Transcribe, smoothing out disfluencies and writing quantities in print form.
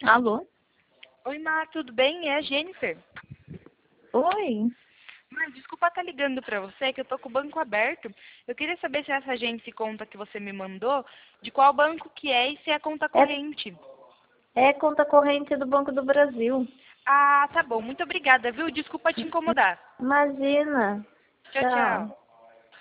Alô? Oi, Má, tudo bem? É a Jennifer. Oi? Má, desculpa estar ligando pra você, que eu tô com o banco aberto. Eu queria saber se essa agência conta que você me mandou, de qual banco que é e se é conta É, corrente. é conta corrente do Banco do Brasil. Ah, tá bom. Muito obrigada, viu? Desculpa te incomodar. Imagina. Tchau, Tchau. tchau.